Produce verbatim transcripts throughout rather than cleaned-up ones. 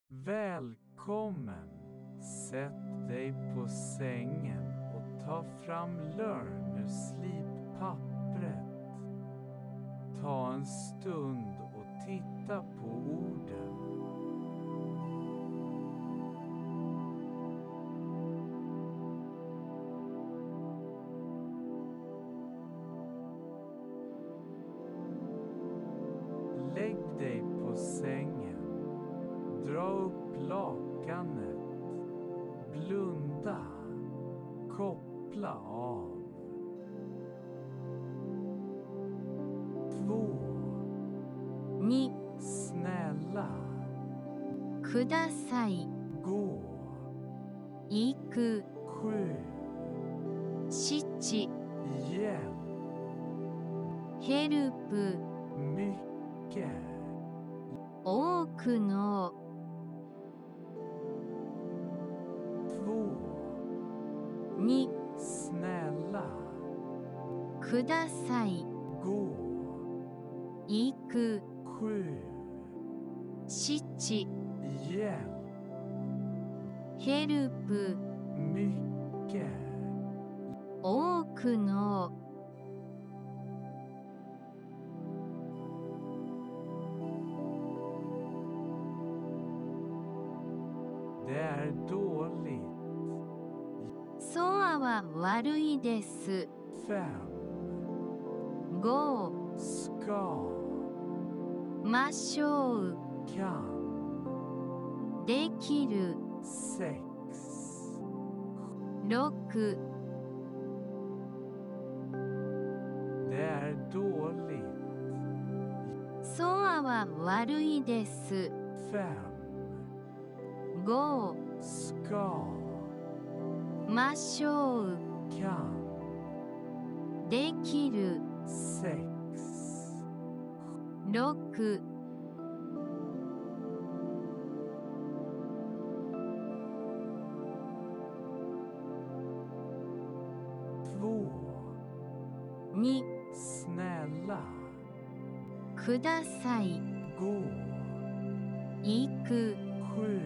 Välkommen! Sätt dig på sängen och ta fram Learn ur slippappret. Ta en stund och titta på orden. Lägg dig på sängen. Dra upp lakanet. Blunda. Koppla av. Två. に Snälla. ください Gå. 行く Sju. 七 Hjälp. ヘルプ Mycket. 多くの Två. に Snälla. ください Gå. 行く Sju. 七 Hjälp. ヘルプ Mycket. 多くの Det är dåligt. ソアは悪いです Fem. ご Ska. ましょう Kan. できる Sex. 六 Det är dåligt. ソアは悪いです Fem. ご Ska. ましょう Kan. できる Sex. 六 Två. に Snälla. ください Gå. 行く Sju.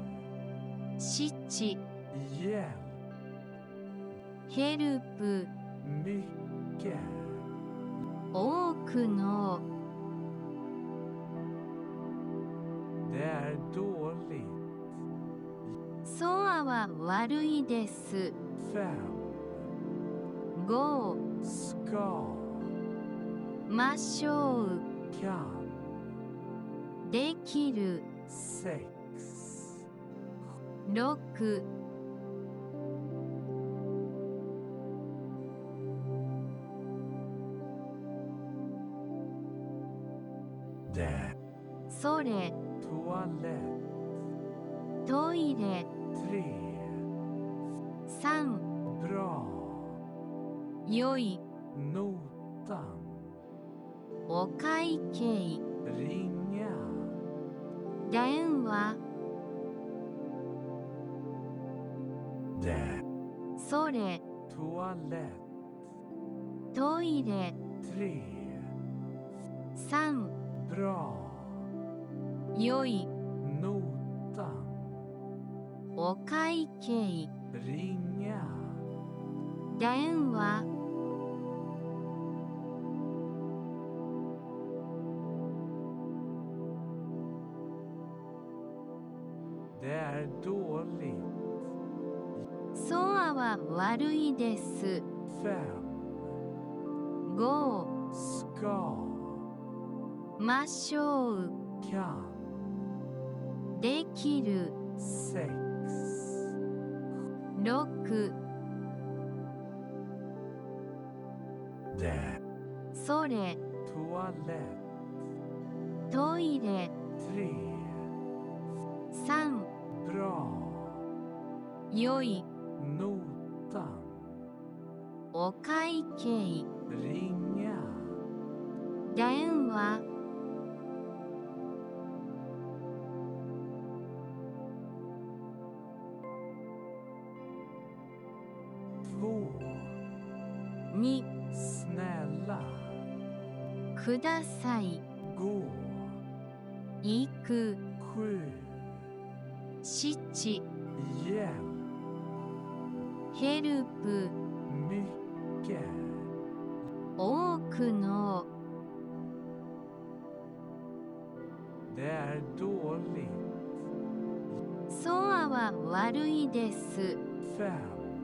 七 Hjälp. ヘルプ Mycket. 多くの Det är dåligt. ソアは悪いです Fem. ご Ska. ましょう Kan. できる Sex. 六 Det. それ Toalett. トイレ Tre. 三 Bra. よい Notan. お会計 Ringa. 電話 Det. それ Toalett. トイレ Tre. 三 Bra. よい Notan. お会計 Ringa. 電話 Det är dåligt. ソアは悪いです Fem. ご Ska. ましょう Kan. できる Sex. 六 Det. それ Toalett. トイレ Tre. 三 Bra. よい Notan. お会計 Ringa. 電話 Två. に Snälla. ください Gå. 行く Sju. 七、 hjälp, ヘルプ、 mycket, 多くの、 det är dåligt, ソアは悪いです。 fem,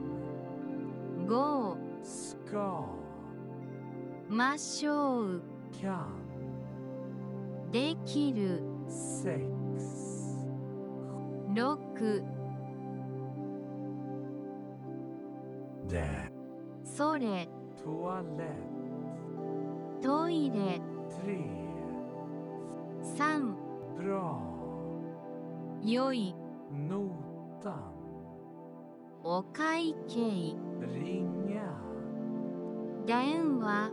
ご、 ska, ましょう、 kan, できる。 sex, ろく、 det, それ、 toalett, トイレ。 tre, さん、 bra, よい、 notan, お会計。 ringa, 電話。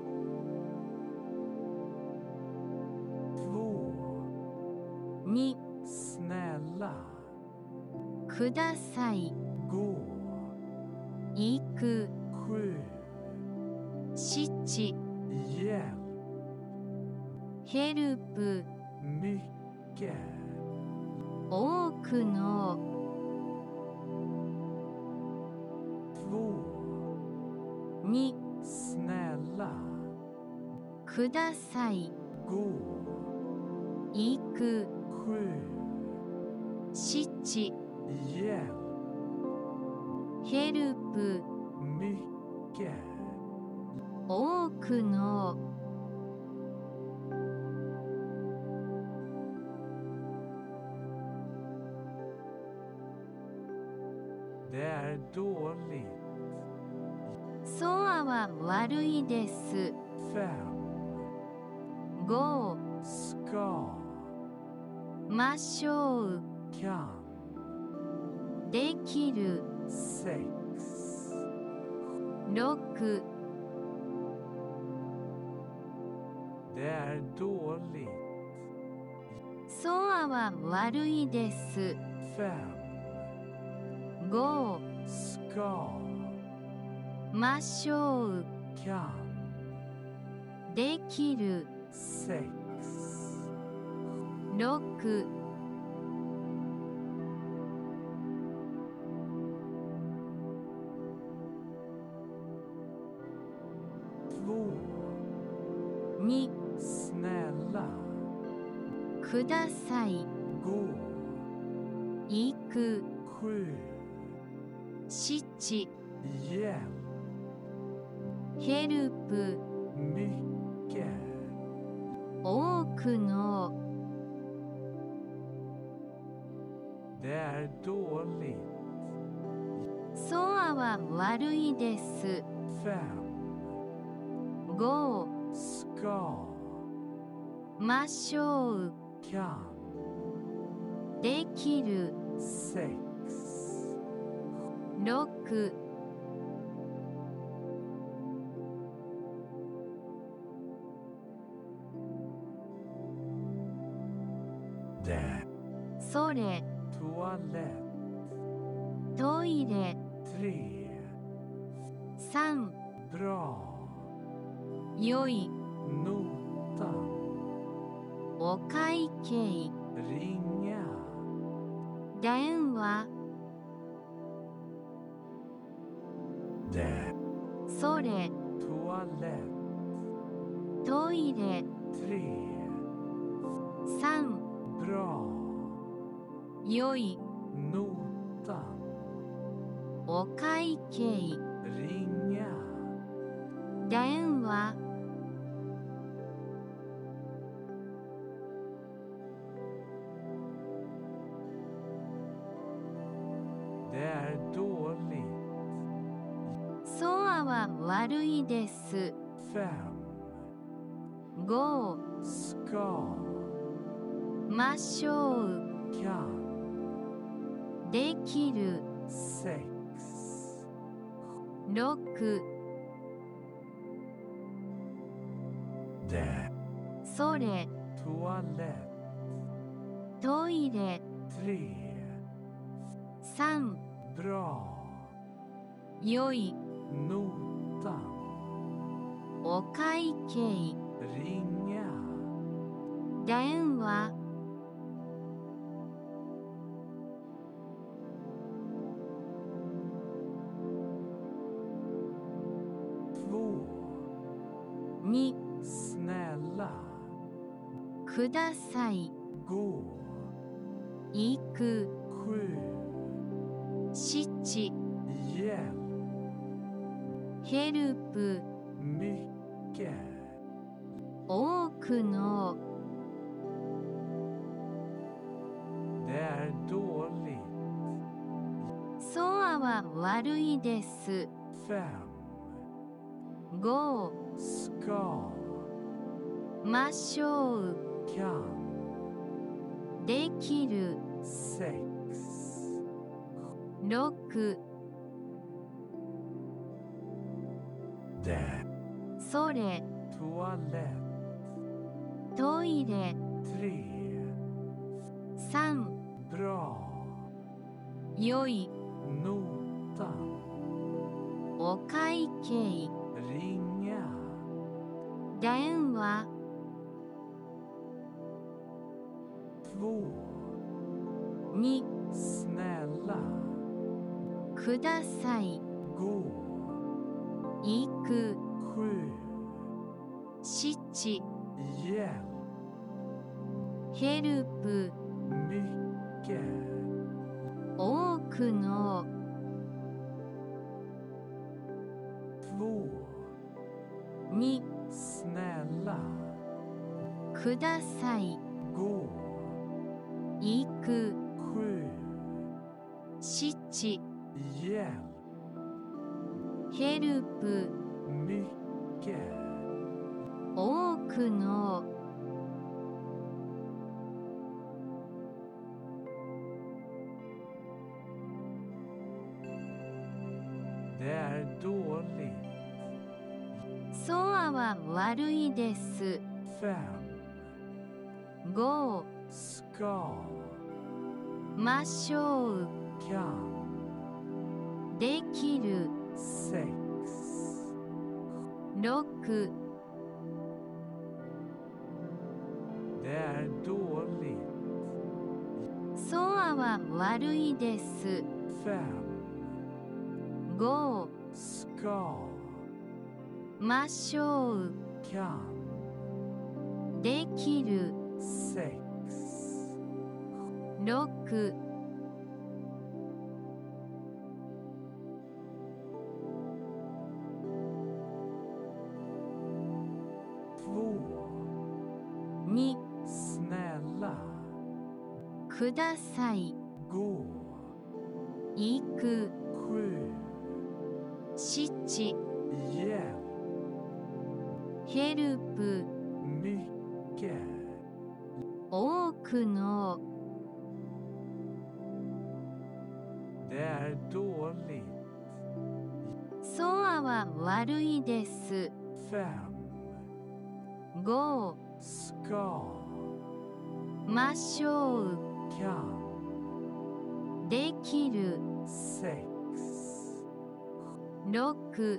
två, に、 snälla, ください。 gå, 行く。 sju, 七、 hjälp, ヘルプ、 mycket, 多くの。 två, に、 snälla, ください。 gå, 行く。 sju, 七、 hjälp, ヘルプ、 mycket, 多くの。 det är dåligt, ソアは悪いです。 fem, ご、 ska, ましょう、 kan, できる。 sex, ろく、 det är dåligt, ソアは悪いです。 fem, ご、 ska, ましょう、 kan, できる。 sex, ろく、 två, に、 snälla, ください。 gå, 行く。 sju, 七、 hjälp, ヘルプ、 mycket, 多くの。 det är dåligt, ソアは悪いです。 fem, ご、 ska, ましょう、 kan, できる。 sex, ろく、 det, それ、 toalett, トイレ。 tre, さん、 bra, よい、 notan, お会計。 ringa, 電話。 det, それ、 toalett, トイレ。 tre, さん、 bra, よい、 notan, お会計。 ringa, 電話。 det är dåligt, ソアは悪いです。 fem, ご、 ska, ましょう、 kan, できる。 sex, ろく、 det, それ、 toalett, トイレ。 tre, さん、 bra, よい、 notan, お会計。 ringa, 電話。 に snälla, ください gå, 行く sju, 七 hjälp, ヘルプ mycket, 多くの det är dåligt, ソアは悪いです fem, ご ska, ましょう kan, できる sex, ろく det, それ toalett, トイレ tre, さん bra, よい nota, お会計 ringa, 電話 två, に snälla, ください gå, 行く sju, 七 hjälp, ヘルプ mycket, 多くの två, に snälla, ください gå, 行く sju, 七 hjälp, ヘルプ mycket, 多くの det är dåligt, ソアは悪いです fem, ご ska, ましょう kan, できる sex, ろく det är dåligt, ソアは悪いです fem, ご ska, ましょう kan, できる sex, ろく två, に snälla, ください gå, 行く sju, 七 hjälp, ヘルプ mycket, 多くの det är dåligt, ソアは悪いです fem, ご ska, ましょう kan, できる sex, ろく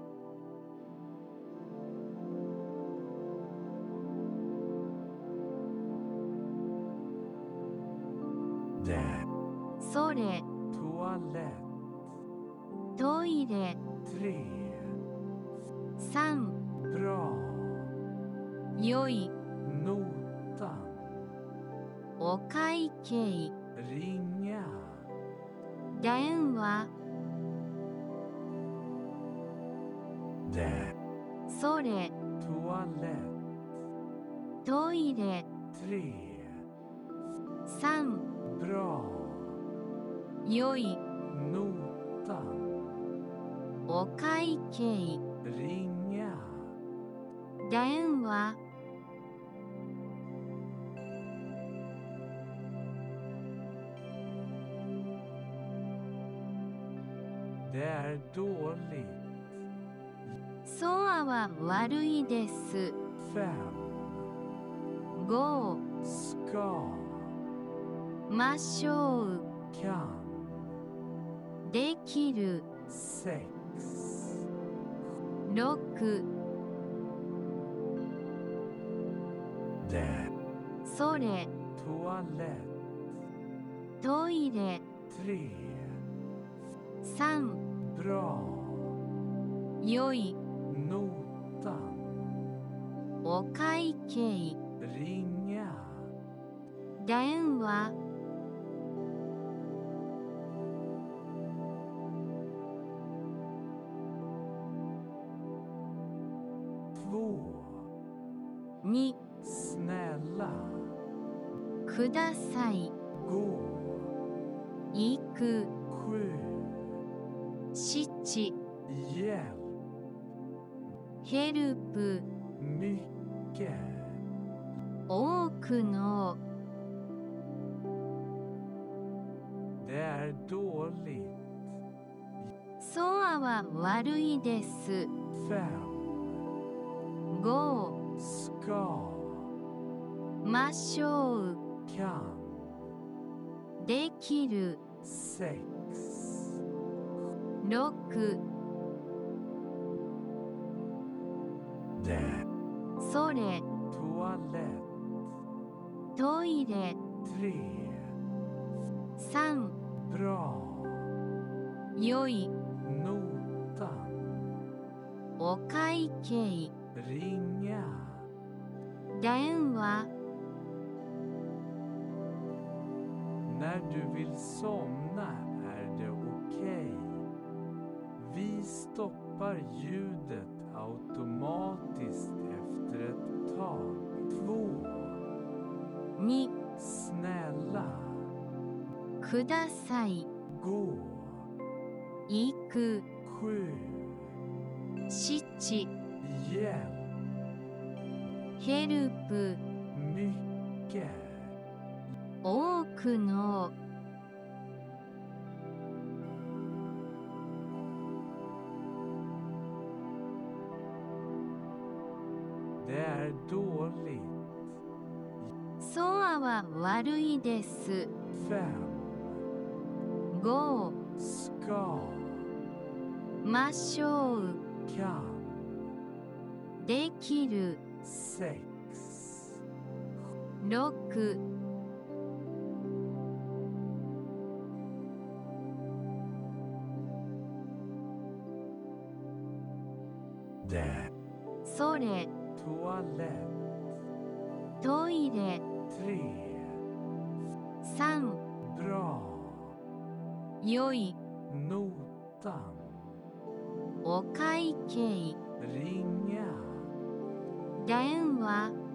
det, それ toalett, トイレ tre, さん bra, よい nota, お会計 ringa, 電話 det, それ toalett, トイレ tre, さん bra, よい nota, お会計 ringa, 電話 det är dåligt, ソアは悪いです fem, ご ska, ましょう kan, できる sex, ろく det, それ toalett, トイレ tre, さん bra, よい nota, お会計 ringa, 電話 två, に snälla, ください gå, 行く sju, 七 hjälp, ヘルプ mycket, 多くの det är dåligt, ソアは悪いです fem, ご ska, ましょう kan, できる sex, ろく det, それ toalett, トイレ tre, さん bra, よい notan, お会計 ringa, 電話 när du vill somna är det okej. Vi stoppar ljudet automatiskt efter ett tag. två, に snälla, ください gå, 行く sju, 七 hjälp, ヘルプ mycket, 多くの det är dåligt, ソアは悪いです fem, ご ska, ましょう kan, できる sex, ろく det, それ toalett, トイレ tre, さん bra, よい notan, お会計 ringa, 電話